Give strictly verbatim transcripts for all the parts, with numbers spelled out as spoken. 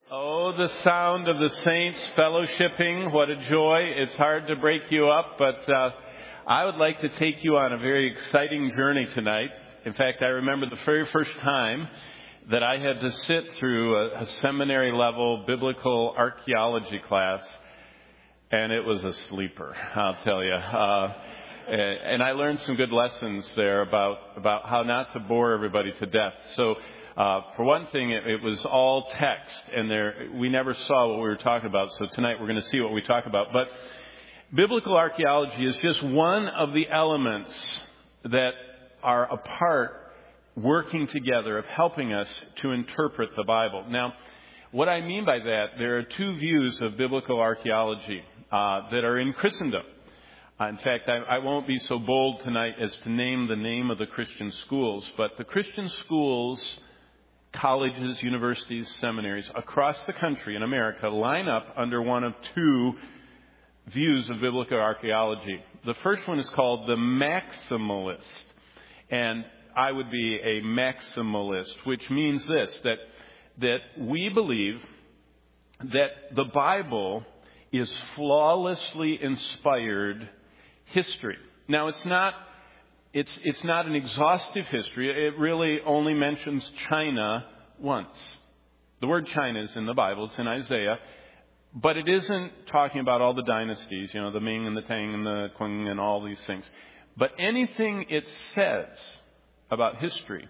Oh, the sound of the saints fellowshipping. What a joy. It's hard to break you up, but uh, I would like to take you on a very exciting journey tonight. In fact, I remember the very first time that I had to sit through a, a seminary level biblical archaeology class, and it was a sleeper, I'll tell you. Uh, and I learned some good lessons there about, about how not to bore everybody to death. So Uh, for one thing, it, it was all text, and there we never saw what we were talking about. So tonight we're going to see what we talk about. But biblical archaeology is just one of the elements that are a part, working together, of helping us to interpret the Bible. Now, what I mean by that, there are two views of biblical archaeology uh, that are in Christendom. Uh, in fact, I, I won't be so bold tonight as to name the name of the Christian schools, but the Christian schools, colleges, universities, seminaries across the country in America line up under one of two views of biblical archaeology. The first one is called the maximalist, and I would be a maximalist, which means this, that that we believe that the Bible is flawlessly inspired history. Now, it's not It's it's not an exhaustive history. It really only mentions China once. The word China is in the Bible. It's in Isaiah. But it isn't talking about all the dynasties, you know, the Ming and the Tang and the Qing and all these things. But anything it says about history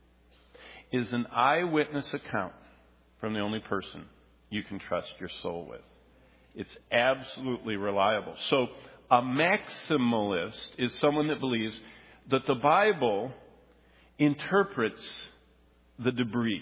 is an eyewitness account from the only person you can trust your soul with. It's absolutely reliable. So a maximalist is someone that believes that the Bible interprets the debris.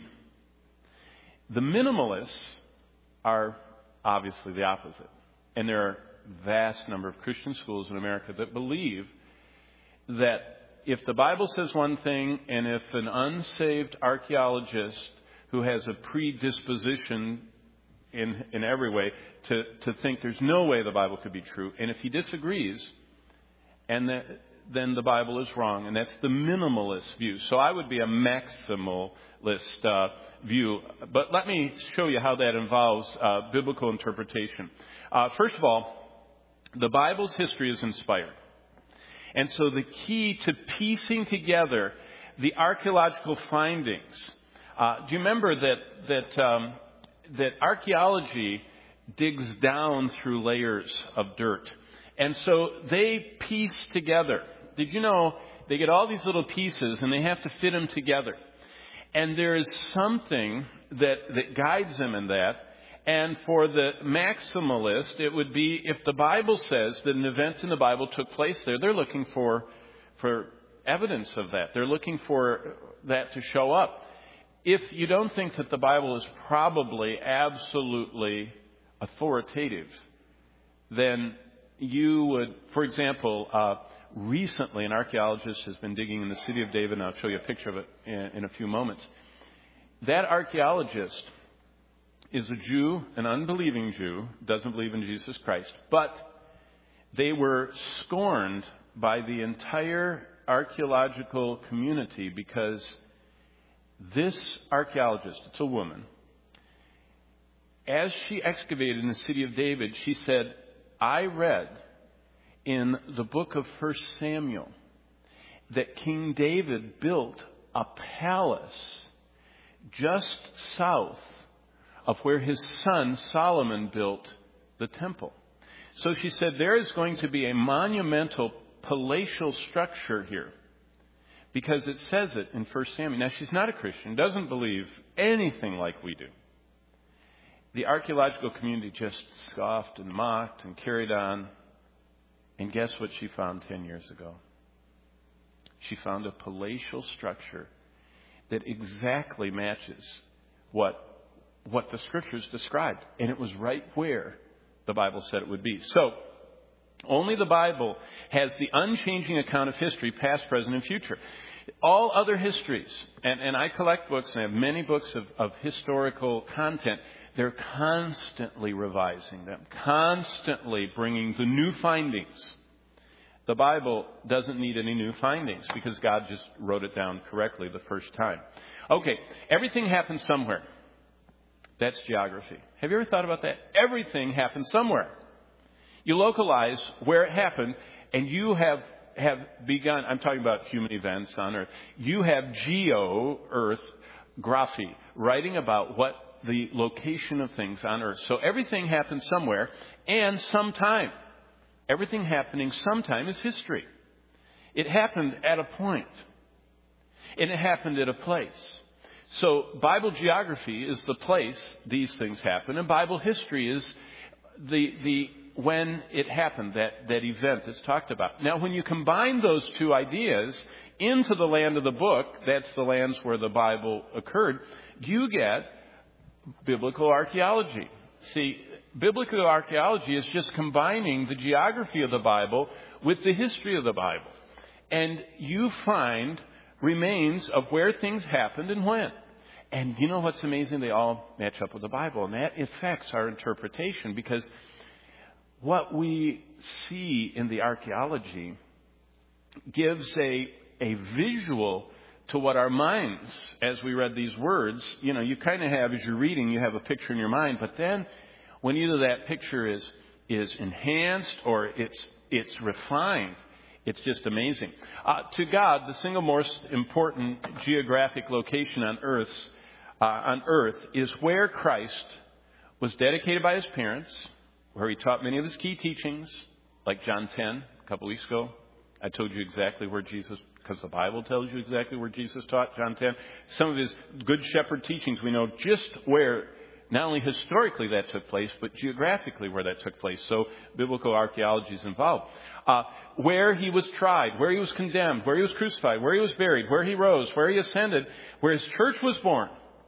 The minimalists are obviously the opposite. And there are a vast number of Christian schools in America that believe that if the Bible says one thing, and if an unsaved archaeologist who has a predisposition in, in every way to, to think there's no way the Bible could be true, and if he disagrees, and that then the Bible is wrong. And that's the minimalist view. So I would be a maximalist uh, view. But let me show you how that involves uh, biblical interpretation. Uh, first of all, the Bible's history is inspired. And so the key to piecing together the archaeological findings, uh, do you remember that, that, um, that archaeology digs down through layers of dirt? And so they piece together. Did you know they get all these little pieces and they have to fit them together? And there is something that, that guides them in that. And for the maximalist, it would be if the Bible says that an event in the Bible took place there, they're looking for, for evidence of that. They're looking for that to show up. If you don't think that the Bible is probably absolutely authoritative, then you would, for example, uh, recently an archaeologist has been digging in the city of David, and I'll show you a picture of it in, in a few moments. That archaeologist is a Jew, an unbelieving Jew, doesn't believe in Jesus Christ, but they were scorned by the entire archaeological community because this archaeologist, it's a woman, as she excavated in the city of David, she said, I read in the book of First Samuel that King David built a palace just south of where his son Solomon built the temple. So she said there is going to be a monumental palatial structure here because it says it in First Samuel. Now, she's not a Christian, doesn't believe anything like we do. The archaeological community just scoffed and mocked and carried on. And guess what she found ten years ago? She found a palatial structure that exactly matches what, what the Scriptures described. And it was right where the Bible said it would be. So, only the Bible has the unchanging account of history, past, present, and future. All other histories, and, and I collect books and I have many books of, of historical content, they're constantly revising them, constantly bringing the new findings. The Bible doesn't need any new findings because God just wrote it down correctly the first time. Okay, everything happens somewhere. That's geography. Have you ever thought about that? Everything happened somewhere. You localize where it happened, and you have have begun, I'm talking about human events on Earth, you have geo-Earth graphy, writing about what the location of things on Earth. So everything happened somewhere, and sometime. Everything happening sometime is history. It happened at a point, and it happened at a place. So Bible geography is the place these things happen, and Bible history is the the when it happened, that, that event that's talked about. Now, when you combine those two ideas into the land of the book, that's the lands where the Bible occurred, you get biblical archaeology. See, biblical archaeology is just combining the geography of the Bible with the history of the Bible. And you find remains of where things happened and when. And you know what's amazing? They all match up with the Bible. And that affects our interpretation, because what we see in the archaeology gives a, a visual to what our minds, as we read these words, you know, you kind of have, as you're reading, you have a picture in your mind. But then when either that picture is is enhanced or it's it's refined, it's just amazing. Uh, to God, the single most important geographic location on Earth's, uh, on Earth is where Christ was dedicated by his parents, where he taught many of his key teachings, like John ten, a couple weeks ago. I told you exactly where Jesus, because the Bible tells you exactly where Jesus taught, John ten. Some of his Good Shepherd teachings, we know just where, not only historically that took place, but geographically where that took place. So biblical archaeology is involved. Uh, where he was tried, where he was condemned, where he was crucified, where he was buried, where he rose, where he ascended, where his church was born.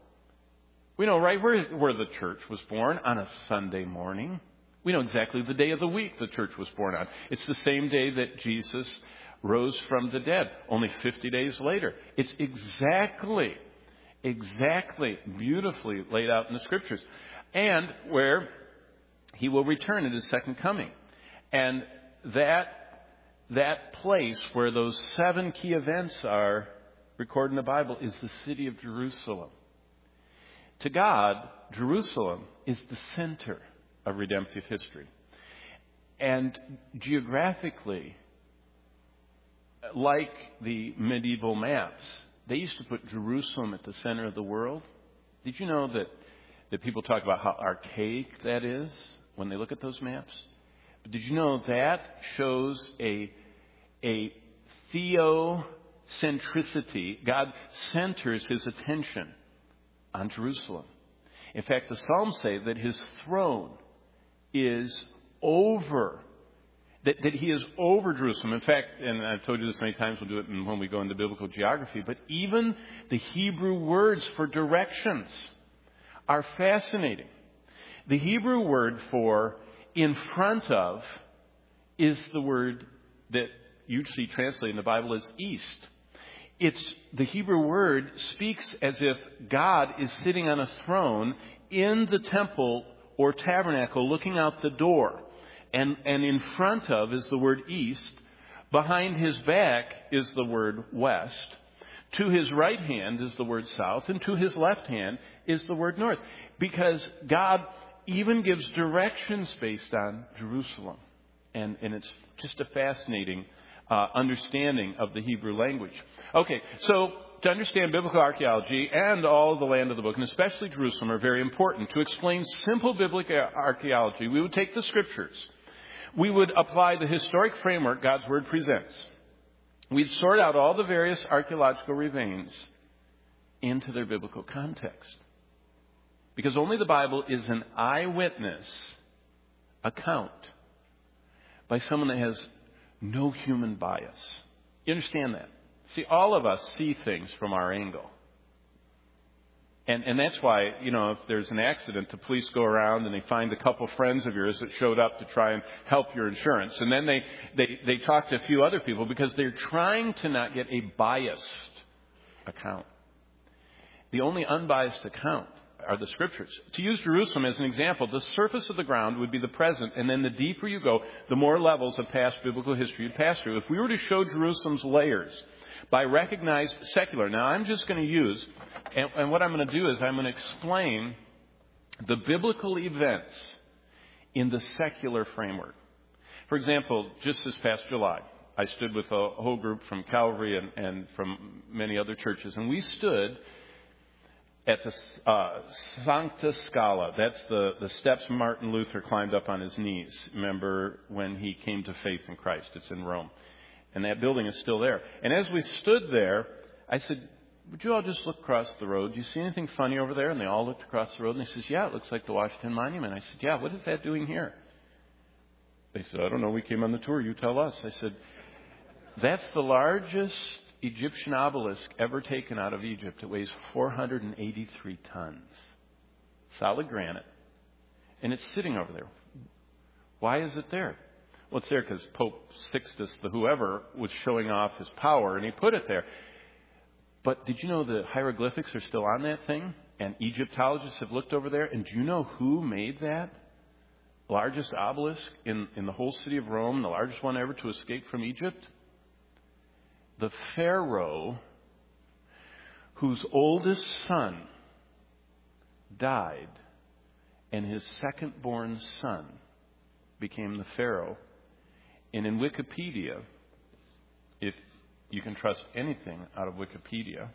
We know right where, where the church was born, on a Sunday morning. We know exactly the day of the week the church was born on. It's the same day that Jesus rose from the dead, only fifty days later. It's exactly, exactly beautifully laid out in the Scriptures. And where he will return at his second coming. And that, that place where those seven key events are recorded in the Bible is the city of Jerusalem. To God, Jerusalem is the center of redemptive history. And geographically, like the medieval maps, they used to put Jerusalem at the center of the world. Did you know that, that people talk about how archaic that is when they look at those maps? But did you know that shows a, a theocentricity? God centers his attention on Jerusalem. In fact, the Psalms say that his throne is over, that, that he is over Jerusalem. In fact, and I've told you this many times, we'll do it when we go into biblical geography, but even the Hebrew words for directions are fascinating. The Hebrew word for in front of is the word that you see translated in the Bible as east. It's the Hebrew word speaks as if God is sitting on a throne in the temple or tabernacle looking out the door. And, and in front of is the word east. Behind his back is the word west. To his right hand is the word south. And to his left hand is the word north. Because God even gives directions based on Jerusalem. And, and it's just a fascinating uh, understanding of the Hebrew language. Okay, so to understand biblical archaeology and all of the land of the book, and especially Jerusalem, are very important. To explain simple biblical archaeology, we would take the Scriptures. We would apply the historic framework God's Word presents. We'd sort out all the various archaeological remains into their biblical context. Because only the Bible is an eyewitness account by someone that has no human bias. You understand that? See, all of us see things from our angle. And and that's why, you know, if there's an accident, the police go around and they find a couple friends of yours that showed up to try and help your insurance. And then they, they, they talk to a few other people because they're trying to not get a biased account. The only unbiased account are the Scriptures. To use Jerusalem as an example, the surface of the ground would be the present, and then the deeper you go, the more levels of past biblical history you'd pass through. If we were to show Jerusalem's layers by recognized secular, now I'm just going to use, and, and what I'm going to do is I'm going to explain the biblical events in the secular framework. For example, just this past July, I stood with a whole group from Calvary and, and from many other churches, and we stood at the uh, Sancta Scala. That's the, the steps Martin Luther climbed up on his knees. Remember when he came to faith in Christ? It's in Rome. And that building is still there. And as we stood there, I said, would you all just look across the road? Do you see anything funny over there? And they all looked across the road, and he says, yeah, it looks like the Washington Monument. I said, yeah, what is that doing here? They said, I don't know. We came on the tour. You tell us. I said, that's the largest Egyptian obelisk ever taken out of Egypt. It weighs four hundred eighty-three tons. Solid granite. And it's sitting over there. Why is it there? Well, it's there because Pope Sixtus, the whoever, was showing off his power, and he put it there. But did you know the hieroglyphics are still on that thing? And Egyptologists have looked over there. And do you know who made that largest obelisk in, in the whole city of Rome, the largest one ever to escape from Egypt? The Pharaoh whose oldest son died, and his second-born son became the Pharaoh. And in Wikipedia, if you can trust anything out of Wikipedia,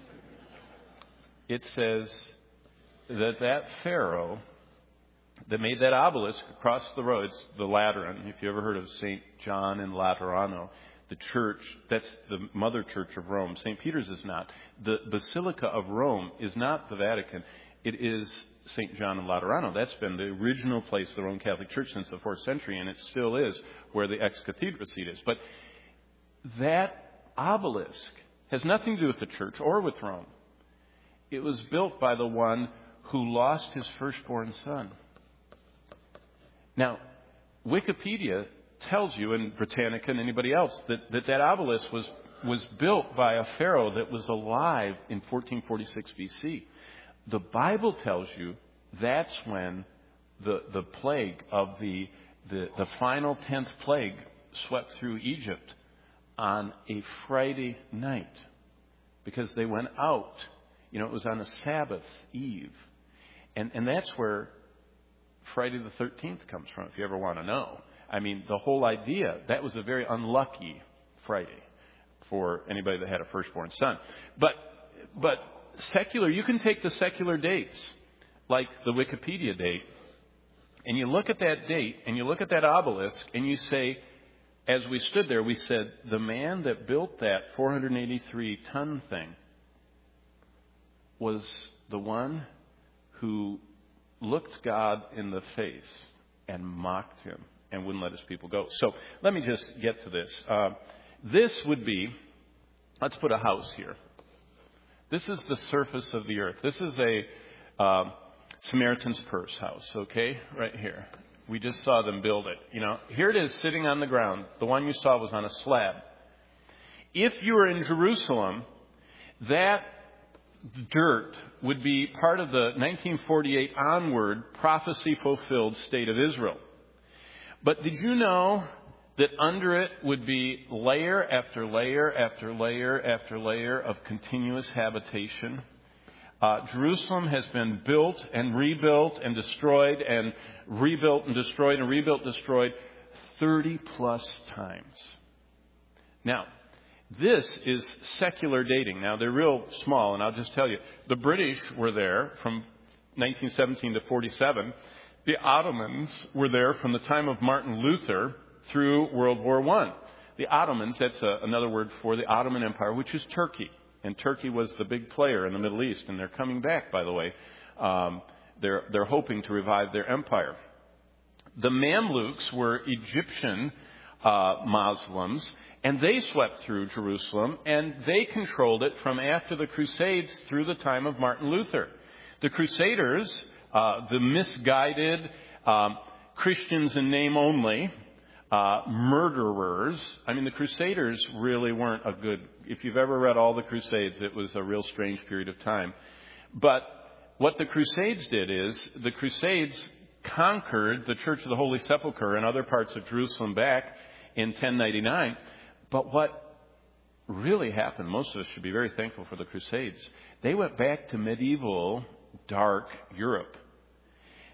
it says that that Pharaoh that made that obelisk across the road, it's the Lateran. If you ever heard of Saint John in Laterano, the church, that's the mother church of Rome. Saint Peter's is not. The Basilica of Rome is not the Vatican. It is Saint John in Laterano. That's been the original place of the Roman Catholic Church since the fourth century, and it still is where the ex-cathedra seat is. But that obelisk has nothing to do with the church or with Rome. It was built by the one who lost his firstborn son. Now, Wikipedia tells you, and Britannica and anybody else, that that, that obelisk was, was built by a pharaoh that was alive in fourteen forty-six B C. The Bible tells you that's when the the plague of the the, the final tenth plague swept through Egypt on a Friday night, because they went out. You know, it was on a Sabbath eve. And and that's where Friday the thirteenth comes from, if you ever want to know. I mean, the whole idea, that was a very unlucky Friday for anybody that had a firstborn son. But but secular, you can take the secular dates, like the Wikipedia date, and you look at that date, and you look at that obelisk, and you say, as we stood there, we said, the man that built that four hundred eighty-three ton thing was the one who looked God in the face and mocked him and wouldn't let his people go. So let me just get to this. Uh, this would be, let's put a house here. This is the surface of the earth. This is a uh, Samaritan's Purse house, okay, right here. We just saw them build it. You know, here it is sitting on the ground. The one you saw was on a slab. If you were in Jerusalem, that dirt would be part of the nineteen forty-eight onward prophecy-fulfilled state of Israel. But did you know that under it would be layer after layer after layer after layer of continuous habitation? Uh, Jerusalem has been built and rebuilt and destroyed and rebuilt and destroyed and rebuilt, destroyed thirty plus times. Now, this is secular dating. Now, they're real small, and I'll just tell you. The British were there from nineteen seventeen to forty-seven. The Ottomans were there from the time of Martin Luther through World War One. The Ottomans, that's a, another word for the Ottoman Empire, which is Turkey. And Turkey was the big player in the Middle East, and they're coming back, by the way. Um, they're, they're hoping to revive their empire. The Mamluks were Egyptian uh, Muslims, and they swept through Jerusalem, and they controlled it from after the Crusades through the time of Martin Luther. The Crusaders, uh, the misguided um, Christians in name only, uh, murderers. I mean, the Crusaders really weren't a good... If you've ever read all the Crusades, it was a real strange period of time. But what the Crusades did is, the Crusades conquered the Church of the Holy Sepulchre and other parts of Jerusalem back in ten ninety-nine. But what really happened, most of us should be very thankful for the Crusades. They went back to medieval, dark Europe.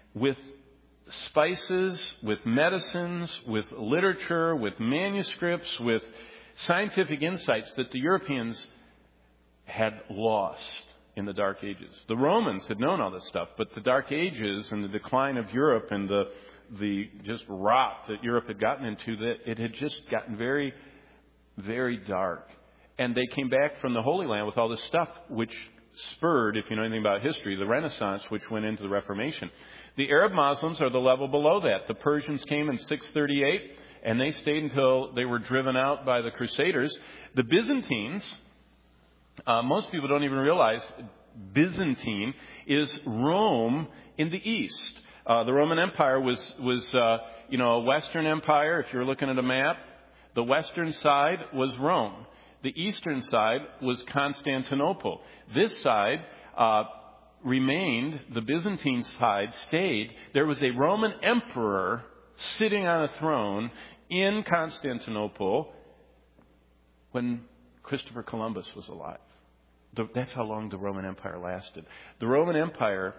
with spices, with medicines, with literature, with manuscripts, with scientific insights that the Europeans had lost in the Dark Ages. The Romans had known all this stuff, but the Dark Ages and the decline of Europe and the the just rot that Europe had gotten into, that it had just gotten very, very dark. And they came back from the Holy Land with all this stuff, which spurred, if you know anything about history, the Renaissance, which went into the Reformation. The Arab Muslims are the level below that. The Persians came in six thirty-eight, and they stayed until they were driven out by the Crusaders. The Byzantines, uh, most people don't even realize Byzantine is Rome in the east. Uh, the Roman Empire was, was uh, you know, a Western empire. If you're looking at a map, the western side was Rome. The eastern side was Constantinople. This side uh, remained, the Byzantine side stayed. There was a Roman emperor sitting on a throne in Constantinople when Christopher Columbus was alive. The, that's how long the Roman Empire lasted. The Roman Empire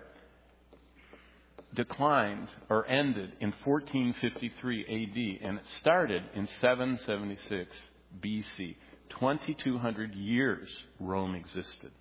declined or ended in fourteen fifty-three A D, and it started in seven seventy-six B C. twenty-two hundred years Rome existed.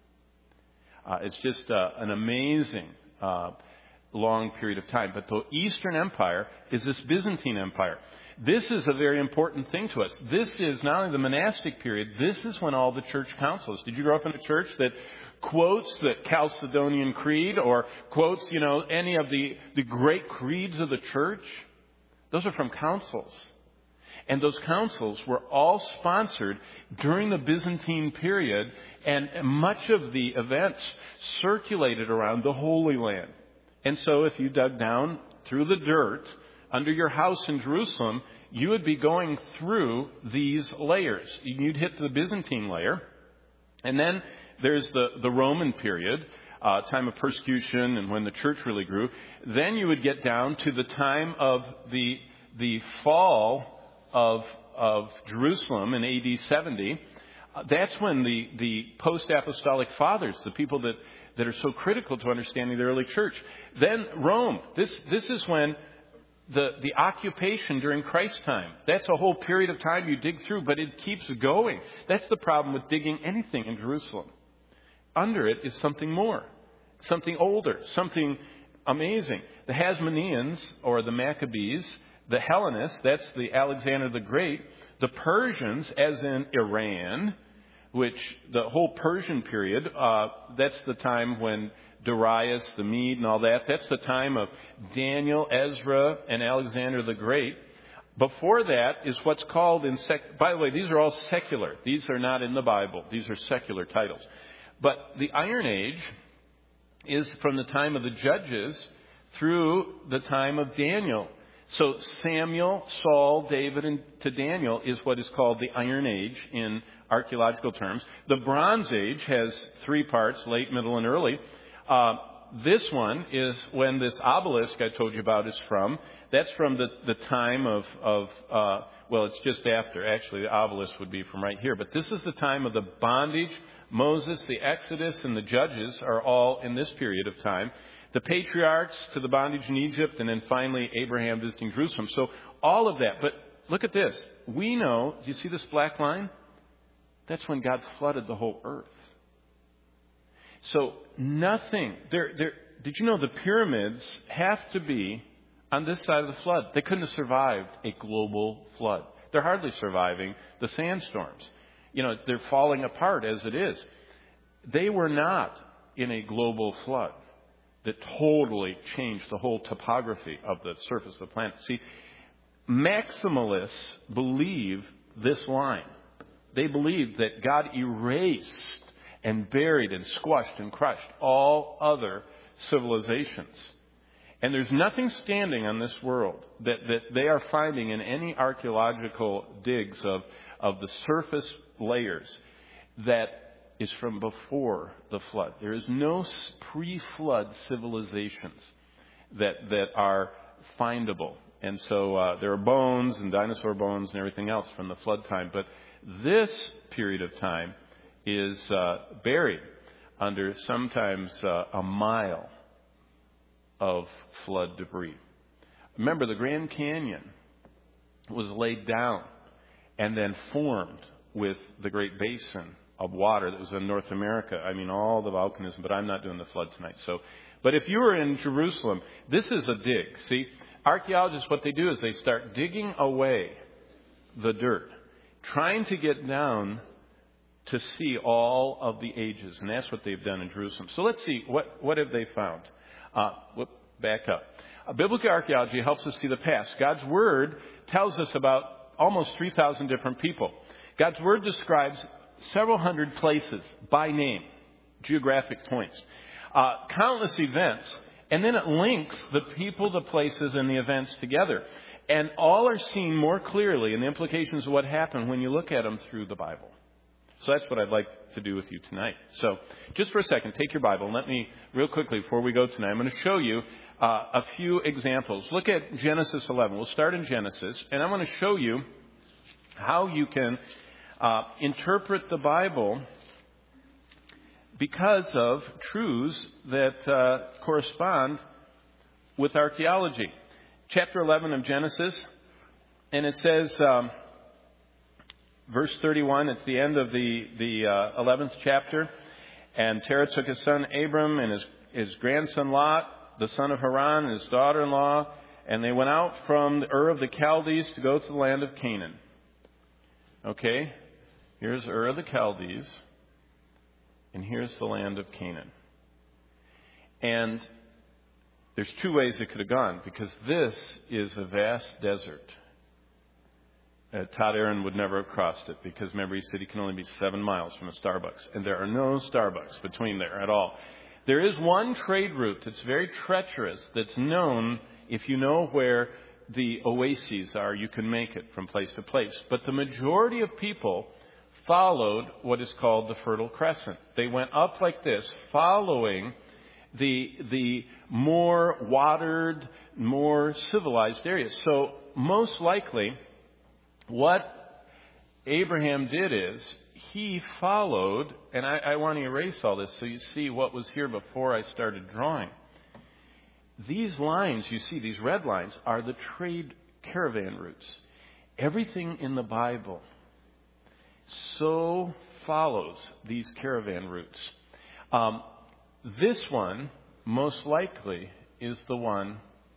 Uh, it's just uh, an amazing uh, long period of time. But the Eastern Empire is this Byzantine Empire. This is a very important thing to us. This is not only the monastic period, this is when all the church councils. Did you grow up in a church that quotes the Chalcedonian Creed or quotes, you know, any of the, the great creeds of the church? Those are from councils. And those councils were all sponsored during the Byzantine period, and much of the events circulated around the Holy Land. And so if you dug down through the dirt under your house in Jerusalem, you would be going through these layers. You'd hit the Byzantine layer, and then there's the, the Roman period, uh, time of persecution and when the church really grew. Then you would get down to the time of the the fall of of Jerusalem in A D seventy. Uh, that's when the, the post-apostolic fathers, the people that, that are so critical to understanding the early church. Then Rome. This this is when the, the occupation during Christ's time. That's a whole period of time you dig through, but it keeps going. That's the problem with digging anything in Jerusalem. Under it is something more, something older, something amazing. The Hasmoneans, or the Maccabees, the Hellenists, that's the Alexander the Great, the Persians, as in Iran, which the whole Persian period, uh, that's the time when Darius, the Mede, and all that, that's the time of Daniel, Ezra, and Alexander the Great. Before that is what's called in sec. By the way, these are all secular. These are not in the Bible. These are secular titles. But the Iron Age is from the time of the Judges through the time of Daniel. So Samuel, Saul, David, and to Daniel is what is called the Iron Age in archaeological terms. The Bronze Age has three parts, late, middle, and early. Uh, this one is when this obelisk I told you about is from. That's from the, the time of, of uh, well, it's just after. Actually, the obelisk would be from right here. But this is the time of the bondage. Moses, the Exodus, and the Judges are all in this period of time. The patriarchs to the bondage in Egypt, and then finally Abraham visiting Jerusalem. So all of that. But look at this. We know, do you see this black line? That's when God flooded the whole earth. So nothing. There, there, did you know the pyramids have to be on this side of the flood? They couldn't have survived a global flood. They're hardly surviving the sandstorms. You know, they're falling apart as it is. They were not in a global flood that totally changed the whole topography of the surface of the planet. See, maximalists believe this line. They believe that God erased and buried and squashed and crushed all other civilizations. And there's nothing standing on this world that, that they are finding in any archaeological digs of, of the surface layers that is from before the flood. There is no pre-flood civilizations that that are findable. And so uh, there are bones and dinosaur bones and everything else from the flood time. But this period of time is uh, buried under sometimes uh, a mile of flood debris. Remember, the Grand Canyon was laid down and then formed with the Great Basin of water that was in North America. I mean, all the volcanism, but I'm not doing the flood tonight. So, but if you were in Jerusalem, this is a dig. See, archaeologists, what they do is they start digging away the dirt, trying to get down to see all of the ages. And that's what they've done in Jerusalem. So let's see, what, what have they found? Uh, whoop, back up. Uh, biblical archaeology helps us see the past. God's Word tells us about almost three thousand different people. God's Word describes several hundred places by name, geographic points, uh, countless events, and then it links the people, the places, and the events together. And all are seen more clearly in the implications of what happened when you look at them through the Bible. So that's what I'd like to do with you tonight. So just for a second, take your Bible and let me, real quickly, before we go tonight, I'm going to show you uh, a few examples. Look at Genesis eleven. We'll start in Genesis, and I'm going to show you how you can uh, interpret the Bible because of truths that uh, correspond with archaeology. Chapter eleven of Genesis, and it says, um, verse thirty-one, it's the end of the, the uh, eleventh chapter. And Terah took his son Abram and his, his grandson Lot, the son of Haran, and his daughter-in-law, and they went out from the Ur of the Chaldees to go to the land of Canaan. Okay, here's Ur of the Chaldees, and here's the land of Canaan. And there's two ways it could have gone, because this is a vast desert. Uh, Todd Aaron would never have crossed it, because remember, he said he can only be seven miles from a Starbucks. And there are no Starbucks between there at all. There is one trade route that's very treacherous that's known. If you know where the oases are, you can make it from place to place. But the majority of people followed what is called the Fertile Crescent. They went up like this, following the the more watered, more civilized areas. So most likely, what Abraham did is he followed, and I, I want to erase all this so you see what was here before I started drawing. These lines, you see, these red lines, are the trade caravan routes. Everything in the Bible so follows these caravan routes. Um, this one, most likely, is the one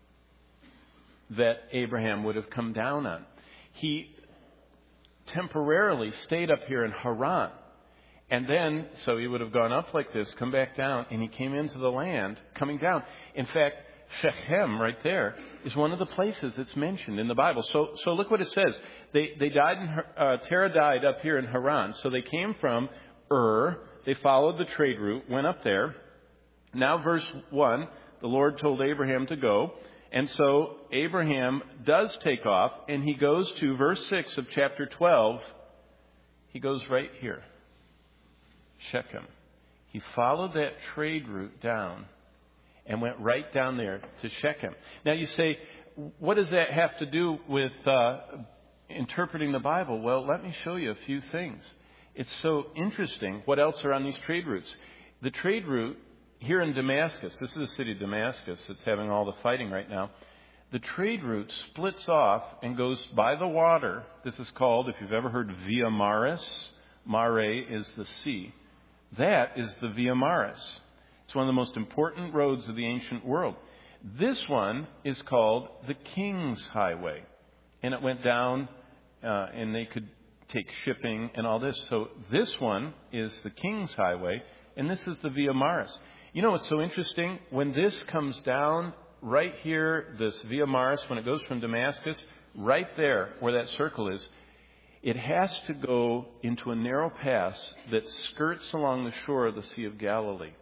that Abraham would have come down on. He temporarily stayed up here in Haran. And then, so he would have gone up like this, come back down, and he came into the land, coming down. In fact, Shechem, right there, is one of the places that's mentioned in the Bible. So, so look what it says. They they died in uh, Terah died up here in Haran. So they came from Ur. They followed the trade route, went up there. Now, verse one, the Lord told Abraham to go, and so Abraham does take off, and he goes to verse six of chapter twelve. He goes right here, Shechem. He followed that trade route down and went right down there to Shechem. Now you say, what does that have to do with uh, interpreting the Bible? Well, let me show you a few things. It's so interesting. What else are on these trade routes? The trade route here in Damascus, this is the city of Damascus that's having all the fighting right now. The trade route splits off and goes by the water. This is called, if you've ever heard Via Maris, Mare is the sea. That is the Via Maris. It's one of the most important roads of the ancient world. This one is called the King's Highway. And it went down, uh, and they could take shipping and all this. So this one is the King's Highway, and this is the Via Maris. You know what's so interesting? When this comes down right here, this Via Maris, when it goes from Damascus, right there where that circle is, it has to go into a narrow pass that skirts along the shore of the Sea of Galilee.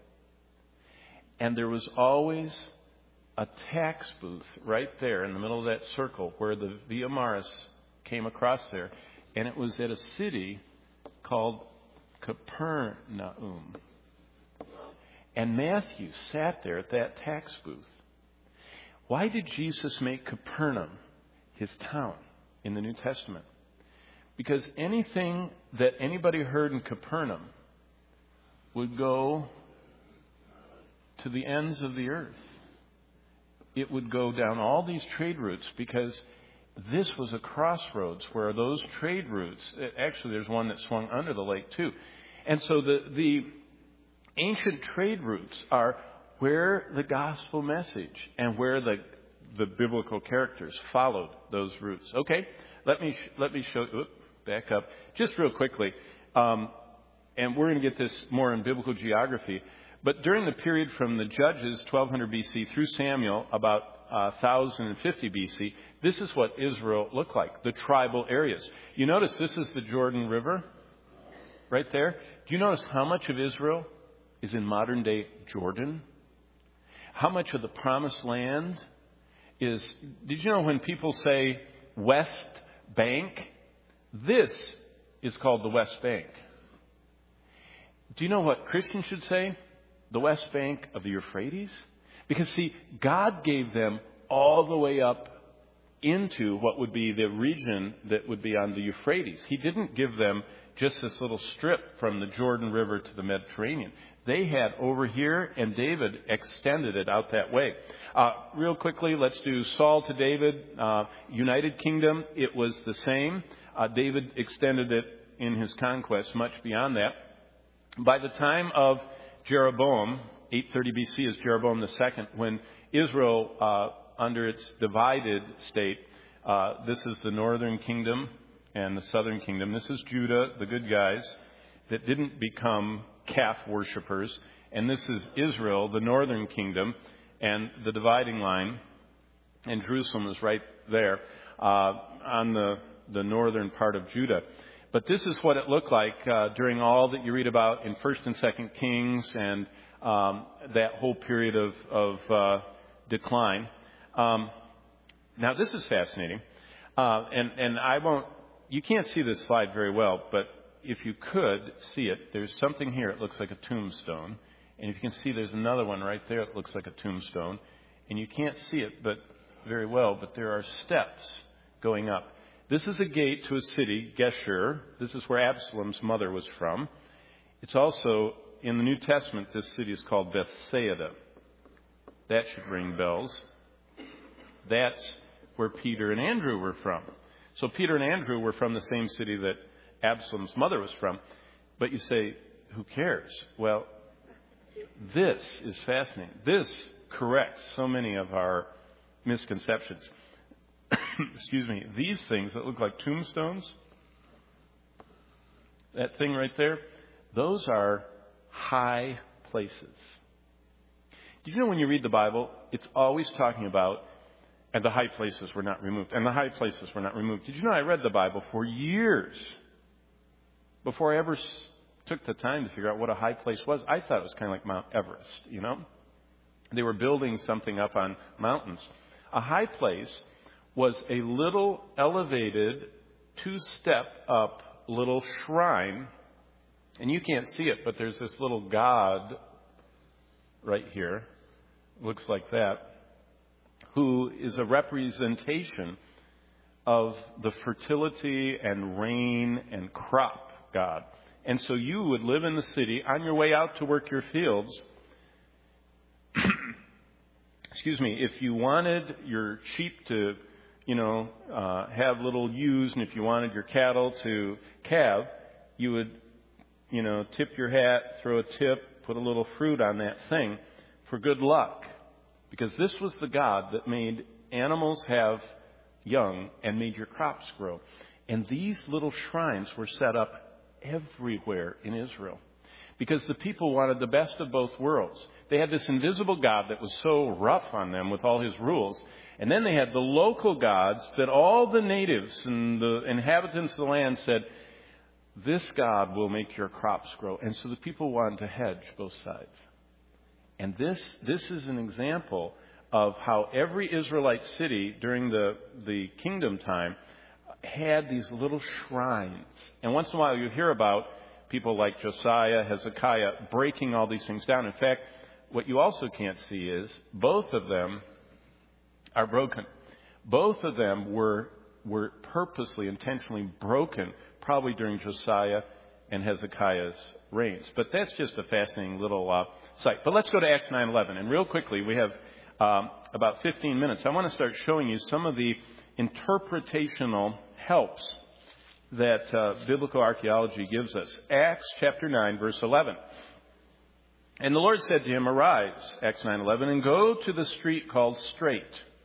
And there was always a tax booth right there in the middle of that circle where the Via Maris came across there. And it was at a city called Capernaum. And Matthew sat there at that tax booth. Why did Jesus make Capernaum his town in the New Testament? Because anything that anybody heard in Capernaum would go to the ends of the earth. it would go down all these trade routes because this was a crossroads where those trade routes, actually there's one that swung under the lake too. And so the, the ancient trade routes are where the gospel message and where the, the biblical characters followed those routes. Okay, let me, let me show, oops, back up just real quickly. Um, and we're going to get this more in biblical geography. But during the period from the Judges, twelve hundred B C, through Samuel, about uh, one thousand fifty B C, this is what Israel looked like, the tribal areas. You notice this is the Jordan River right there. Do you notice how much of Israel is in modern-day Jordan? How much of the Promised Land is... Did you know when people say West Bank, this is called the West Bank. Do you know what Christians should say? The West Bank of the Euphrates? Because, see, God gave them all the way up into what would be the region that would be on the Euphrates. He didn't give them just this little strip from the Jordan River to the Mediterranean. They had over here, and David extended it out that way. Uh, real quickly, let's do Saul to David. Uh, United Kingdom, it was the same. Uh, David extended it in his conquest much beyond that. By the time of Jeroboam, eight thirty B C is Jeroboam the Second, when Israel, uh, under its divided state, uh, this is the northern kingdom and the southern kingdom. This is Judah, the good guys, that didn't become calf worshippers. And this is Israel, the northern kingdom, and the dividing line. And Jerusalem is right there uh, on the, the northern part of Judah. But this is what it looked like uh, during all that you read about in First and Second Kings and um, that whole period of, of uh, decline. Um, now, this is fascinating. Uh, and, and I won't, you can't see this slide very well, but if you could see it, there's something here. It looks like a tombstone. And if you can see, there's another one right there. It looks like a tombstone. And you can't see it but very well, but there are steps going up. This is a gate to a city, Geshur. This is where Absalom's mother was from. It's also, in the New Testament, this city is called Bethsaida. That should ring bells. That's where Peter and Andrew were from. So Peter and Andrew were from the same city that Absalom's mother was from. But you say, who cares? Well, this is fascinating. This corrects so many of our misconceptions. Excuse me, these things that look like tombstones, that thing right there, those are high places. Did you know when you read the Bible, it's always talking about, and the high places were not removed, and the high places were not removed. Did you know I read the Bible for years before I ever took the time to figure out what a high place was? I thought it was kind of like Mount Everest, you know? They were building something up on mountains. A high place was a little elevated, two-step up little shrine. And you can't see it, but there's this little god right here, looks like that, who is a representation of the fertility and rain and crop god. And so you would live in the city on your way out to work your fields. Excuse me, if you wanted your sheep to you know, uh, have little ewes, and if you wanted your cattle to calve, you would, you know, tip your hat, throw a tip, put a little fruit on that thing for good luck. Because this was the God that made animals have young and made your crops grow. And these little shrines were set up everywhere in Israel. Because the people wanted the best of both worlds. They had this invisible God that was so rough on them with all his rules. And then they had the local gods that all the natives and the inhabitants of the land said, this God will make your crops grow. And so the people wanted to hedge both sides. And this this is an example of how every Israelite city during the, the kingdom time had these little shrines. And once in a while you hear about people like Josiah, Hezekiah, breaking all these things down. In fact, what you also can't see is both of them are broken. Both of them were were purposely, intentionally broken, probably during Josiah and Hezekiah's reigns. But that's just a fascinating little uh, sight. But let's go to Acts nine eleven. And real quickly, we have um, about fifteen minutes, I want to start showing you some of the interpretational helps that uh, biblical archaeology gives us. Acts chapter nine, verse eleven. And the Lord said to him, "Arise," Acts nine eleven, "and go to the street called Straight."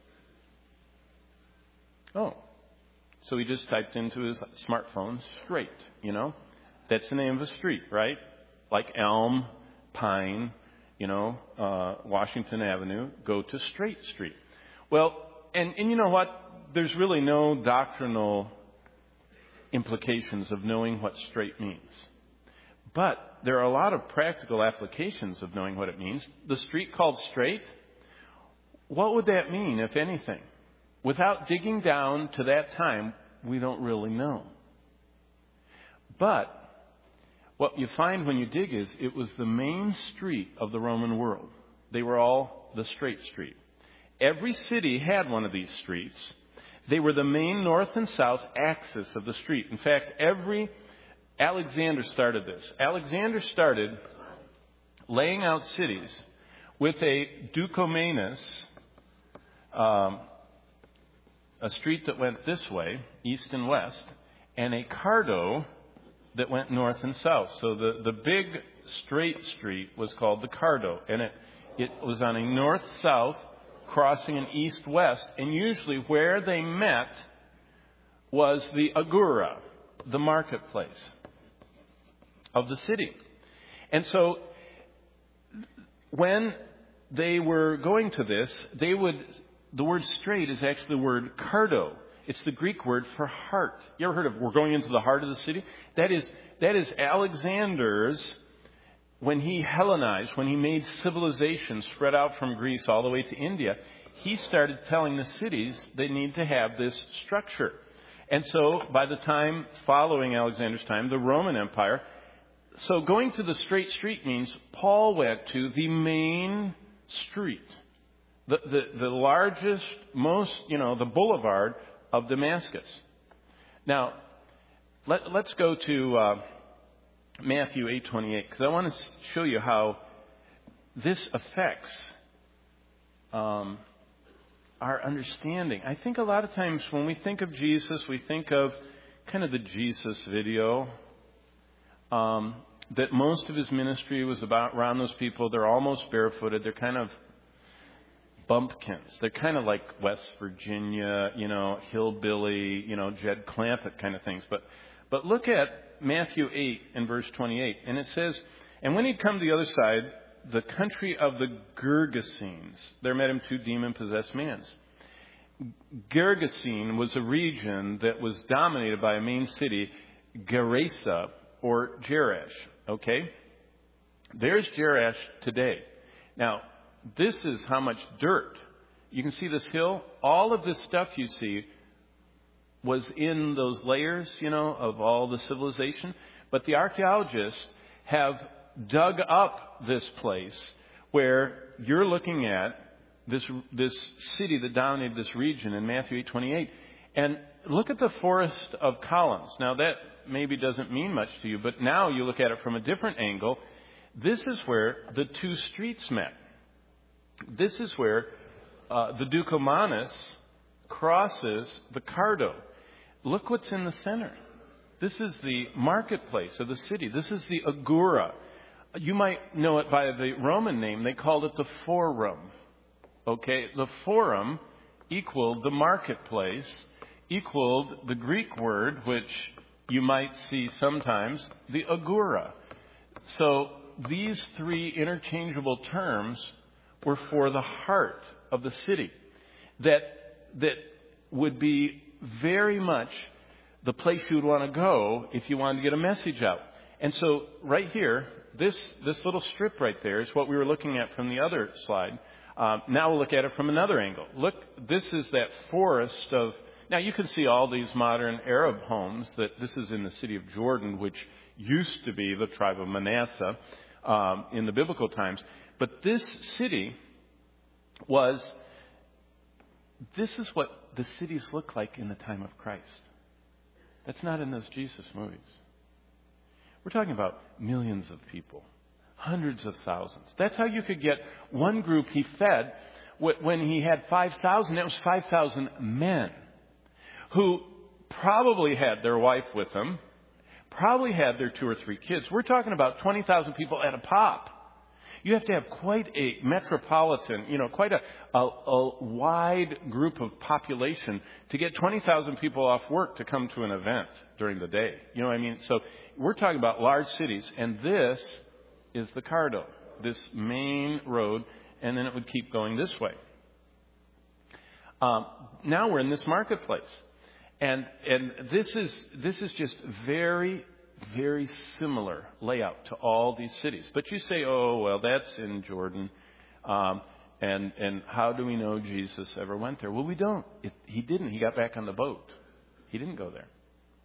Oh, so he just typed into his smartphone, Straight, you know. That's the name of a street, right? Like Elm, Pine, you know, uh, Washington Avenue, go to Straight Street. Well, and, and you know what? There's really no doctrinal implications of knowing what straight means. But there are a lot of practical applications of knowing what it means. The street called Straight, what would that mean, if anything? Without digging down to that time, we don't really know. But what you find when you dig is it was the main street of the Roman world. They were all the Straight Street. Every city had one of these streets. They were the main north and south axis of the street. In fact, every Alexander started this. Alexander started laying out cities with a Ducomanus, um, a street that went this way, east and west, and a Cardo that went north and south. So the, the big straight street was called the Cardo, and it, it was on a north-south crossing an east-west, and usually where they met was the Agora, the marketplace of the city. And so when they were going to this, they would, the word straight is actually the word cardo. It's the Greek word for heart. You ever heard of, we're going into the heart of the city? That is, that is Alexander's, when he Hellenized, when he made civilization spread out from Greece all the way to India, he started telling the cities they need to have this structure. And so by the time following Alexander's time, the Roman Empire, so going to the straight street means Paul went to the main street, the, the, the largest, most, you know, the boulevard of Damascus. Now, let, let's go to uh, Matthew eight twenty-eight, because I want to show you how this affects um, our understanding. I think a lot of times when we think of Jesus, we think of kind of the Jesus video, um, that most of his ministry was about around those people. They're almost barefooted. They're kind of bumpkins. They're kind of like West Virginia, you know, hillbilly, you know, Jed Clampett kind of things. But but look at Matthew eight and verse twenty-eight. And it says, "And when he'd come to the other side, the country of the Gergesenes, there met him two demon-possessed men." Gergesene was a region that was dominated by a main city, Gerasa or Jerash. Okay? There's Jerash today. Now, this is how much dirt. You can see this hill. All of this stuff you see was in those layers, you know, of all the civilization. But the archaeologists have dug up this place where you're looking at this this city that dominated this region in Matthew eight twenty-eight. And look at the forest of columns. Now, that maybe doesn't mean much to you, but now you look at it from a different angle. This is where the two streets met. This is where uh, the Ducomanus crosses the Cardo. Look what's in the center. This is the marketplace of the city. This is the Agora. You might know it by the Roman name. They called it the Forum. Okay, the Forum equaled the marketplace, equaled the Greek word, which you might see sometimes, the Agora. So these three interchangeable terms were for the heart of the city, that that would be very much the place you would want to go if you wanted to get a message out. And so right here, this this little strip right there is what we were looking at from the other slide. Um, now we'll look at it from another angle. Look, this is that forest of... Now you can see all these modern Arab homes. That this is in the city of Jordan, which used to be the tribe of Manasseh um, in the biblical times. But this city was... This is what the cities look like in the time of Christ. That's not in those Jesus movies. We're talking about millions of people, hundreds of thousands. That's how you could get one group he fed When he had five thousand, that was five thousand men who probably had their wife with them, probably had their two or three kids. We're talking about twenty thousand people at a pop. You have to have quite a metropolitan, you know, quite a, a, a wide group of population to get twenty thousand people off work to come to an event during the day. You know what I mean? So we're talking about large cities, and this is the Cardo, this main road, and then it would keep going this way. Um, now we're in this marketplace, and and this is this is just very, very similar layout to all these cities. But you say, oh, well, that's in Jordan. Um, and and how do we know Jesus ever went there? Well, we don't. It, he didn't. He got back on the boat. He didn't go there.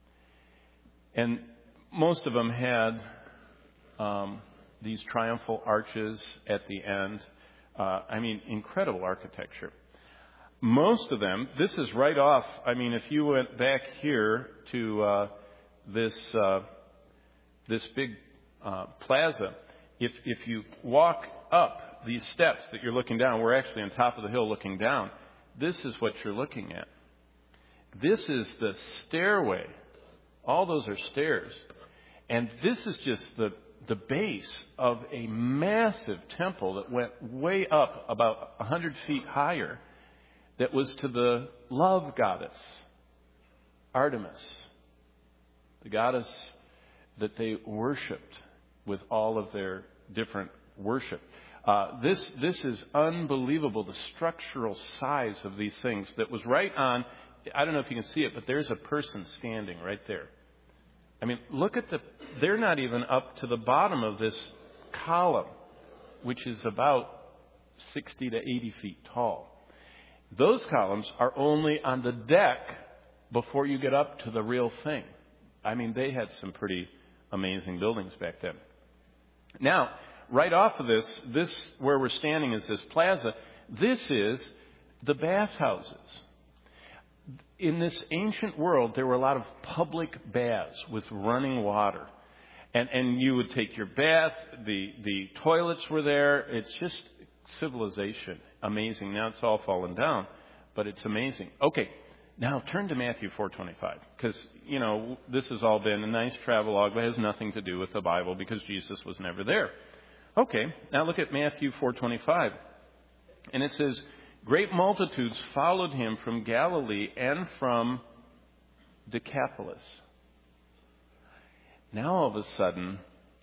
And most of them had um, these triumphal arches at the end. Uh, I mean, incredible architecture. Most of them, this is right off. I mean, if you went back here to uh, this... Uh, this big uh, plaza, if if you walk up these steps that you're looking down, we're actually on top of the hill looking down, this is what you're looking at. This is the stairway. All those are stairs. And this is just the, the base of a massive temple that went way up about one hundred feet higher, that was to the love goddess, Artemis, the goddess that they worshipped with all of their different worship. Uh, this this is unbelievable, the structural size of these things that was right on, I don't know if you can see it, but there's a person standing right there. I mean, look at the, they're not even up to the bottom of this column, which is about sixty to eighty feet tall. Those columns are only on the deck before you get up to the real thing. I mean, they had some pretty amazing buildings back then. Now, right off of this, this where we're standing is this plaza. This is the bathhouses. In this ancient world, there were a lot of public baths with running water. And and you would take your bath, the, the toilets were there. It's just civilization. Amazing. Now it's all fallen down, but it's amazing. Okay. Now turn to Matthew four twenty-five, because, you know, this has all been a nice travelogue, but has nothing to do with the Bible because Jesus was never there. Okay, now look at Matthew four twenty-five. And it says, great multitudes followed him from Galilee and from Decapolis. Now all of a sudden,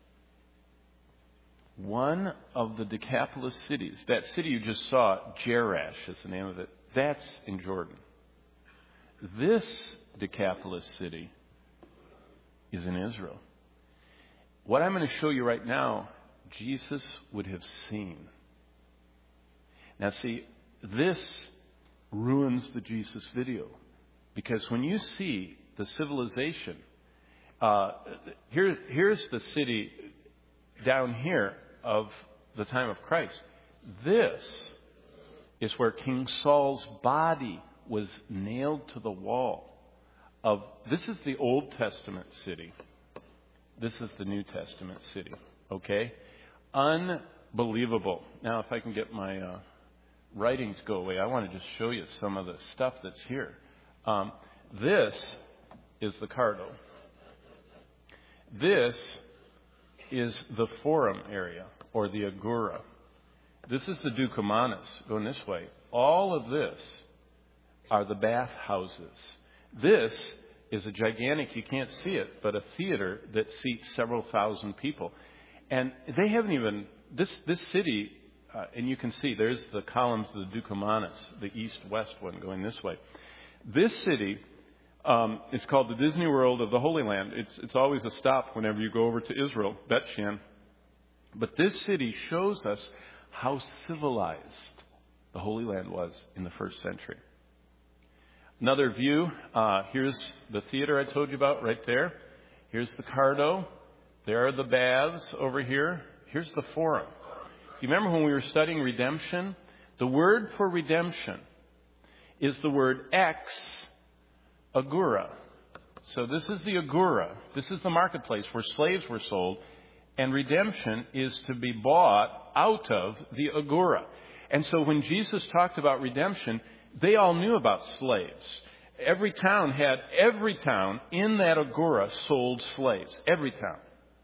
one of the Decapolis cities, that city you just saw, Jerash is the name of it, that's in Jordan. This Decapolis city is in Israel. What I'm going to show you right now, Jesus would have seen. Now see, this ruins the Jesus video. Because when you see the civilization, uh, here, here's the city down here of the time of Christ. This is where King Saul's body was nailed to the wall of, this is the Old Testament city. This is the New Testament city. Okay? Unbelievable. Now, if I can get my uh, writing to go away, I want to just show you some of the stuff that's here. Um, this is the Cardo. This is the Forum area, or the Agora. This is the Doukoumana, going this way. All of this are the bathhouses. This is a gigantic, you can't see it, but a theater that seats several thousand people. And they haven't even, this this city, uh, and you can see there's the columns of the Doukoumana, the east-west one going this way. This city um, is called the Disney World of the Holy Land. It's, it's always a stop whenever you go over to Israel, Bet Shean. But this city shows us how civilized the Holy Land was in the first century. Another view, uh, here's the theater I told you about right there. Here's the Cardo. There are the baths over here. Here's the Forum. You remember when we were studying redemption? The word for redemption is the word ex agora. So this is the agora. This is the marketplace where slaves were sold. And redemption is to be bought out of the agora. And so when Jesus talked about redemption, they all knew about slaves. Every town had, every town in that agora sold slaves. Every town.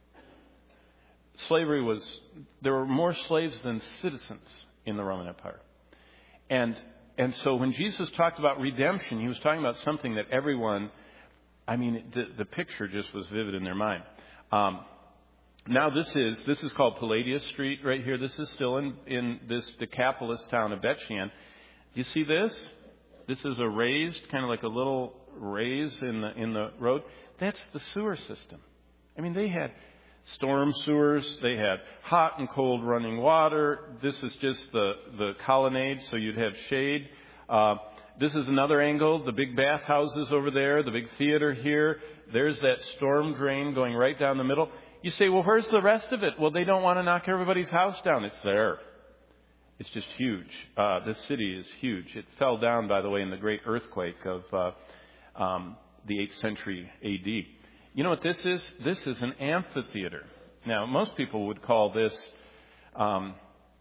Slavery was, there were more slaves than citizens in the Roman Empire. And and so when Jesus talked about redemption, he was talking about something that everyone, I mean, the, the picture just was vivid in their mind. Um, now this is this is called Palladius Street right here. This is still in, in this Decapolis town of Bet Shean. Do you see this? This is a raised, kind of like a little raise in the in the road. That's the sewer system. I mean, they had storm sewers. They had hot and cold running water. This is just the, the colonnade, so you'd have shade. Uh, this is another angle, the big bathhouses over there, the big theater here. There's that storm drain going right down the middle. You say, well, where's the rest of it? Well, they don't want to knock everybody's house down. It's there. It's just huge. Uh, this city is huge. It fell down, by the way, in the great earthquake of uh, um, the eighth century A D. You know what this is? This is an amphitheater. Now, most people would call this, um,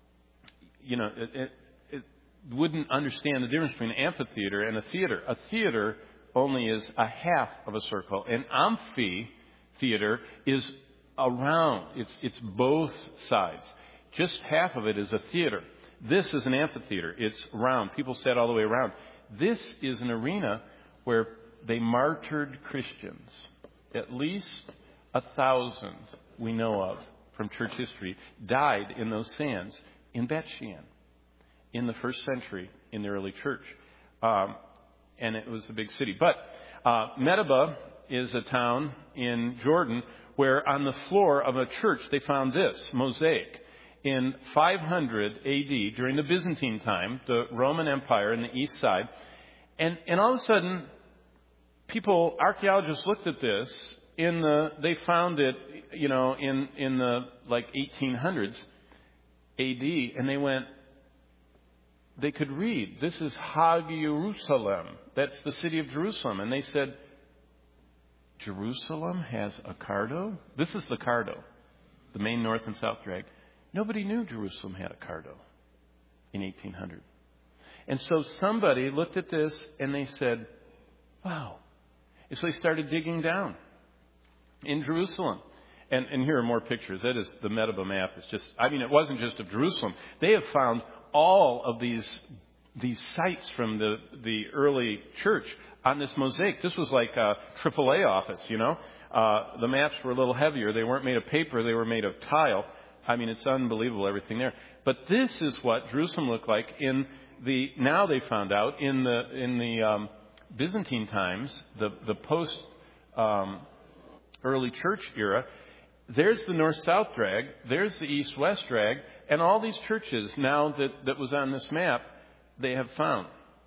you know, it, it, it wouldn't understand the difference between an amphitheater and a theater. A theater only is a half of a circle. An amphitheater is around. It's, it's both sides. Just half of it is a theater. This is an amphitheater. It's round. People sat all the way around. This is an arena where they martyred Christians. At least a thousand we know of from church history died in those sands in Bet Shean in the first century in the early church. Um, and it was a big city. But uh, Medeba is a town in Jordan where on the floor of a church they found this mosaic. In five hundred A D, during the Byzantine time, the Roman Empire in the east side, and, and all of a sudden, people, archaeologists looked at this in the, they found it, you know, in, in the like eighteen hundreds A D, and they went, they could read, this is Hag Jerusalem. That's the city of Jerusalem. And they said, Jerusalem has a Cardo? This is the Cardo, the main north and south drag. Nobody knew Jerusalem had a Cardo in eighteen hundred. And so somebody looked at this and they said, wow. And so they started digging down in Jerusalem. And, and here are more pictures. That is the Medeba map. It's just, I mean, it wasn't just of Jerusalem. They have found all of these, these sites from the, the early church on this mosaic. This was like a triple A office, you know. Uh, the maps were a little heavier. They weren't made of paper. They were made of tile. I mean, it's unbelievable, everything there. But this is what Jerusalem looked like in the, now they found out, in the, in the um, Byzantine times, the, the post um, early church era. There's the north-south drag, there's the east-west drag, and all these churches now that, that was on this map, they have found.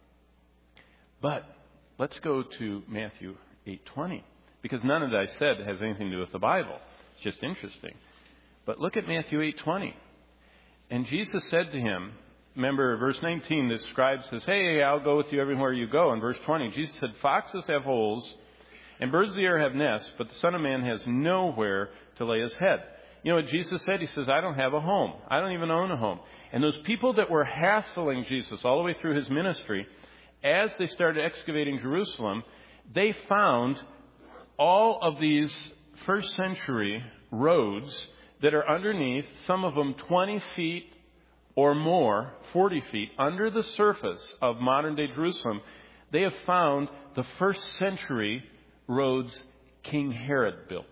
But let's go to Matthew eight twenty, because none of that I said has anything to do with the Bible. It's just interesting. But look at Matthew eight twenty. And Jesus said to him, remember verse nineteen, the scribe says, hey, I'll go with you everywhere you go. In verse twenty, Jesus said, foxes have holes and birds of the air have nests, but the Son of Man has nowhere to lay his head. You know what Jesus said? He says, I don't have a home. I don't even own a home. And those people that were hassling Jesus all the way through his ministry, as they started excavating Jerusalem, they found all of these first century roads that are underneath, some of them twenty feet or more, forty feet, under the surface of modern-day Jerusalem. They have found the first century roads King Herod built.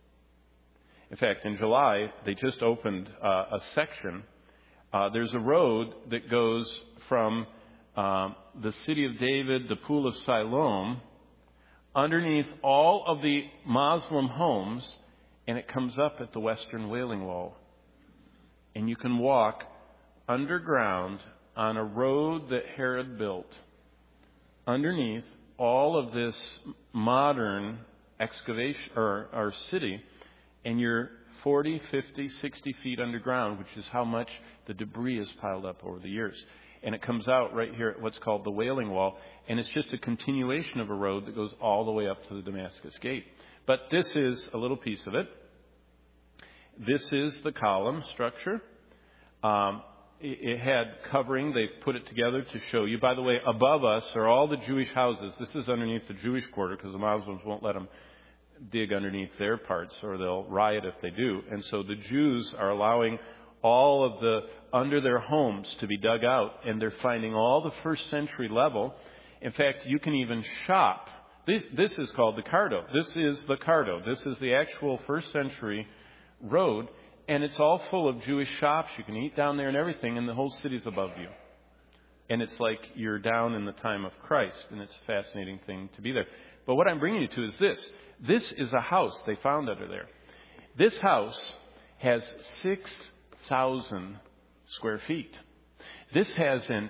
In fact, in July, they just opened uh, a section. Uh, there's a road that goes from uh, the city of David, the Pool of Siloam, underneath all of the Muslim homes, and it comes up at the Western Wailing Wall. And you can walk underground on a road that Herod built, underneath all of this modern excavation or, or city, and you're forty, fifty, sixty feet underground, which is how much the debris is piled up over the years. And it comes out right here at what's called the Wailing Wall, and it's just a continuation of a road that goes all the way up to the Damascus Gate. But this is a little piece of it. This is the column structure. Um, it had covering. They've put it together to show you. By the way, above us are all the Jewish houses. This is underneath the Jewish quarter because the Muslims won't let them dig underneath their parts or they'll riot if they do. And so the Jews are allowing all of the under their homes to be dug out, and they're finding all the first century level. In fact, you can even shop. This, this is called the Cardo. This is the Cardo. This is the actual first century road, and it's all full of Jewish shops. You can eat down there and everything, and the whole city's above you. And it's like you're down in the time of Christ, and it's a fascinating thing to be there. But what I'm bringing you to is this. This is a house they found under there. This house has six thousand square feet. This has an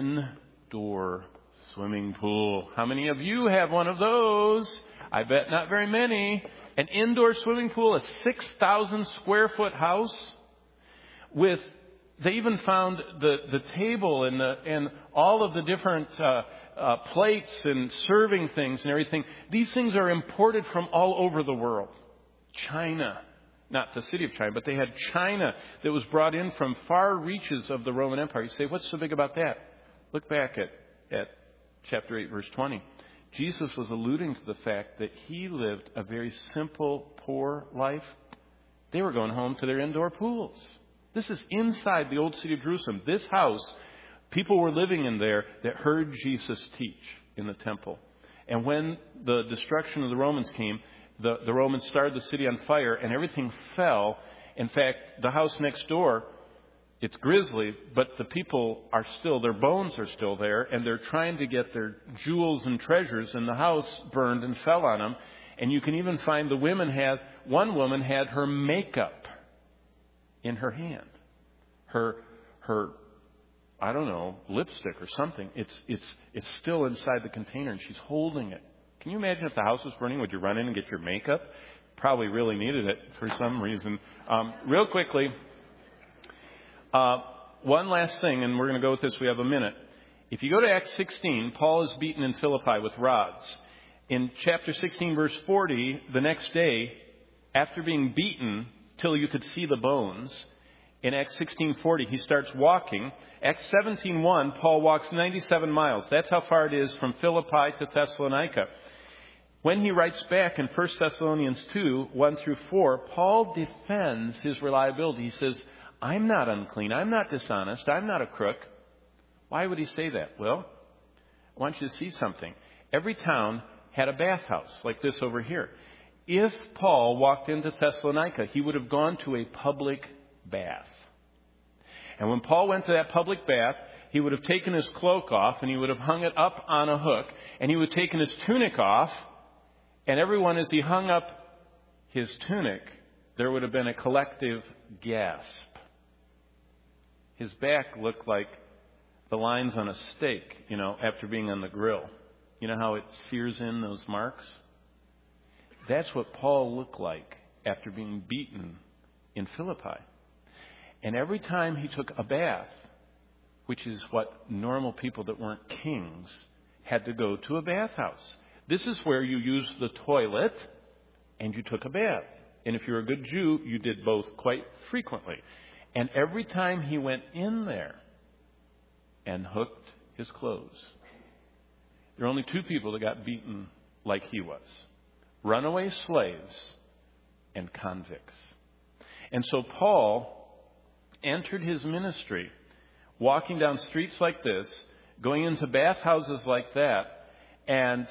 indoor swimming pool. How many of you have one of those? I bet not very many. An indoor swimming pool, a six thousand square foot house with, they even found the, the table and the, and all of the different, uh, uh, plates and serving things and everything. These things are imported from all over the world. China. Not the city of China, but they had China that was brought in from far reaches of the Roman Empire. You say, what's so big about that? Look back at, at chapter eight, verse twenty. Jesus was alluding to the fact that he lived a very simple, poor life. They were going home to their indoor pools. This is inside the old city of Jerusalem. This house, people were living in there that heard Jesus teach in the temple. And when the destruction of the Romans came, The, the Romans started the city on fire and everything fell. In fact, the house next door, it's grisly, but the people are still, their bones are still there, and they're trying to get their jewels and treasures, and the house burned and fell on them. And you can even find the women had, one woman had her makeup in her hand. Her, her, I don't know, lipstick or something. It's, it's, it's still inside the container and she's holding it. Can you imagine if the house was burning? Would you run in and get your makeup? Probably really needed it for some reason. Um, real quickly, uh, one last thing, and we're going to go with this. We have a minute. If you go to Acts sixteen, Paul is beaten in Philippi with rods. In chapter sixteen, verse forty, the next day, after being beaten till you could see the bones, in Acts sixteen forty, he starts walking. Acts seventeen one, Paul walks ninety-seven miles. That's how far it is from Philippi to Thessalonica. When he writes back in First Thessalonians two, one through four, Paul defends his reliability. He says, I'm not unclean. I'm not dishonest. I'm not a crook. Why would he say that? Well, I want you to see something. Every town had a bathhouse like this over here. If Paul walked into Thessalonica, he would have gone to a public bath. And when Paul went to that public bath, he would have taken his cloak off and he would have hung it up on a hook, and he would have taken his tunic off, and everyone, as he hung up his tunic, there would have been a collective gasp. His back looked like the lines on a steak, you know, after being on the grill. You know how it sears in those marks? That's what Paul looked like after being beaten in Philippi. And every time he took a bath, which is what normal people that weren't kings had to go to a bathhouse. This is where you used the toilet and you took a bath. And if you're a good Jew, you did both quite frequently. And every time he went in there and hooked his clothes, there are only two people that got beaten like he was. Runaway slaves and convicts. And so Paul entered his ministry walking down streets like this, going into bathhouses like that, and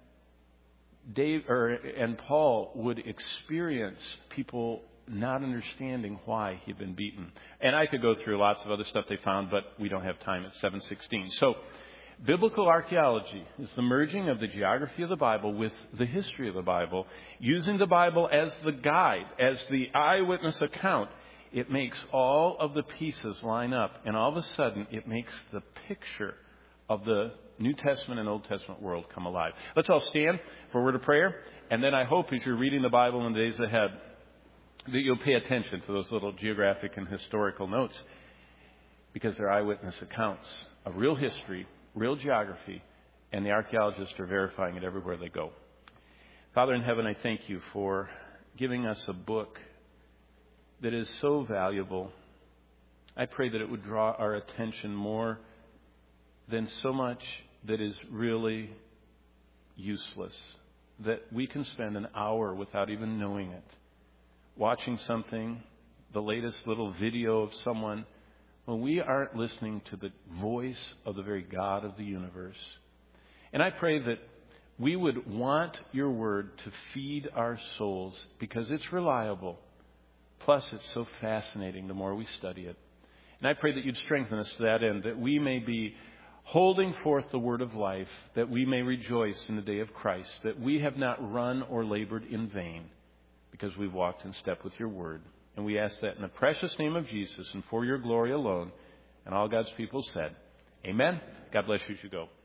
Dave or and Paul would experience people not understanding why he'd been beaten. And I could go through lots of other stuff they found, but we don't have time at seven sixteen. So biblical archaeology is the merging of the geography of the Bible with the history of the Bible, using the Bible as the guide, as the eyewitness account. It makes all of the pieces line up, and all of a sudden it makes the picture of the New Testament and Old Testament world come alive. Let's all stand for a word of prayer, and then I hope as you're reading the Bible in the days ahead that you'll pay attention to those little geographic and historical notes, because they're eyewitness accounts of real history, real geography, and the archaeologists are verifying it everywhere they go. Father in heaven, I thank you for giving us a book that is so valuable, I pray that it would draw our attention more than so much that is really useless, that we can spend an hour without even knowing it, watching something, the latest little video of someone, when we aren't listening to the voice of the very God of the universe. And I pray that we would want your word to feed our souls because it's reliable. Plus, it's so fascinating the more we study it. And I pray that you'd strengthen us to that end, that we may be holding forth the word of life, that we may rejoice in the day of Christ, that we have not run or labored in vain because we've walked in step with your word. And we ask that in the precious name of Jesus and for your glory alone. And all God's people said, amen. God bless you as you go.